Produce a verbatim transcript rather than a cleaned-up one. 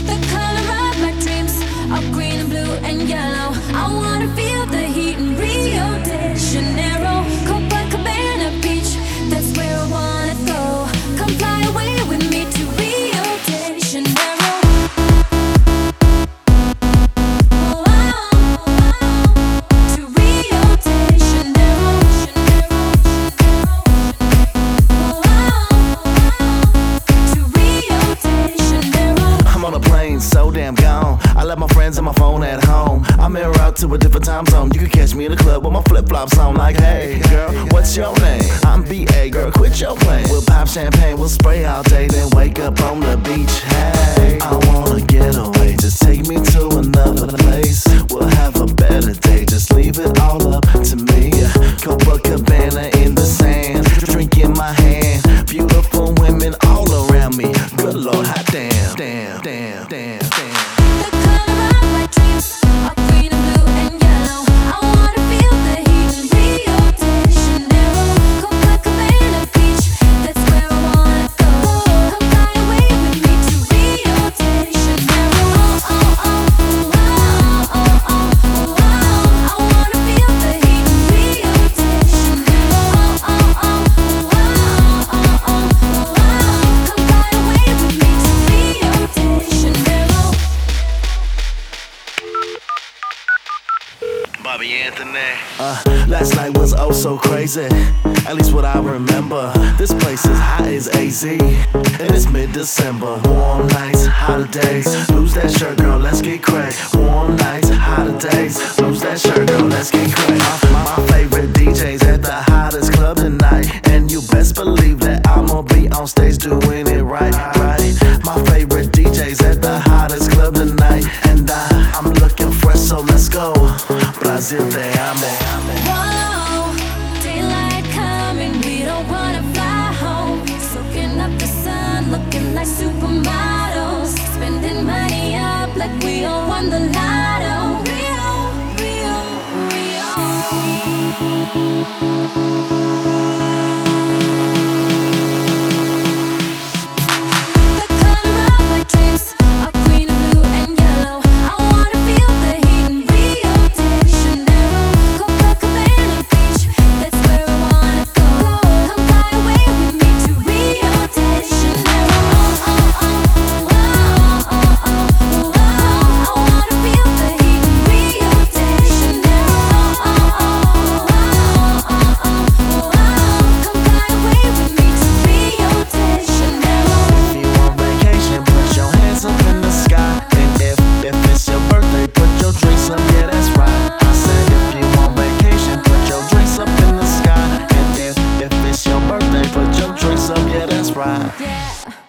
The color of my dreams are green and blue and yellow. I wanna feel the heat in Rio de Janeiro, Copacabana Beach, that's where I wanna go. Come fly away with me to Rio de Janeiro. Oh, oh, oh, to Rio de Janeiro. Oh, oh, to Rio de Janeiro. I'm on a plane, so damn gone. I left my friends and my phone at home. I'm en route to a different time zone. You can catch me in the club with my flip-flops on. Like, hey, girl, what's your name? I'm B A, girl, quit your playing. We'll pop champagne, we'll spray all day, then wake up on the beach. Hey, I wanna get away, just take me to another place. We'll have a better day, just leave it all up to me. Copacabana in the sand, drink in my hand. Beautiful women all around me. Good Lord, hot damn, damn, damn, damn, damn. The color of my dreams are green and blue and yellow. I wanna feel the heat in Rio de Janeiro, Copacabana Beach, that's where I wanna go. Come fly away with me to Rio de Janeiro. Oh, oh, oh, oh, oh, oh, oh. I wanna feel the heat in Rio de Janeiro. Oh, oh, oh, oh, oh, oh, oh. Come fly away with me to Rio de Janeiro. Bobby Anthony. Uh, last night was oh so crazy. At least what I remember. This place is hot as A Z, and it's mid-December. Warm nights, hotter days. Lose that shirt, girl, let's get crazy. Warm nights, hotter days. Lose that shirt, girl, let's get crazy. My, my favorite D Js at the hottest club tonight, and you best believe that I'ma be on stage doing it right, right. My favorite D Js at the hottest club tonight, and I, I'm looking fresh, so let's go. Brazil, te amo. Whoa, daylight coming, we don't wanna fly home. Soaking up the sun, looking like supermodels. Spending money up like we all won the lotto. Rio, Rio, The color of my dreams are green and blue and yellow. I wanna feel the heat in Rio de Janeiro, Copacabana Beach, that's where I wanna go. Come fly away with me to Rio de Janeiro. Oh, oh, oh, oh, oh, oh, oh. I wanna feel the heat in Rio de Janeiro. Oh, oh, oh, oh, oh, oh, oh. Come fly away with me to Rio de Janeiro. If you on vacation, put your hands up in the sky. And if, if it's your birthday, put your drinks up, yeah, that's right. I said if you on vacation, put your drinks up in the sky. And if, if it's your birthday, put your drinks up, yeah, that's right. Yeah.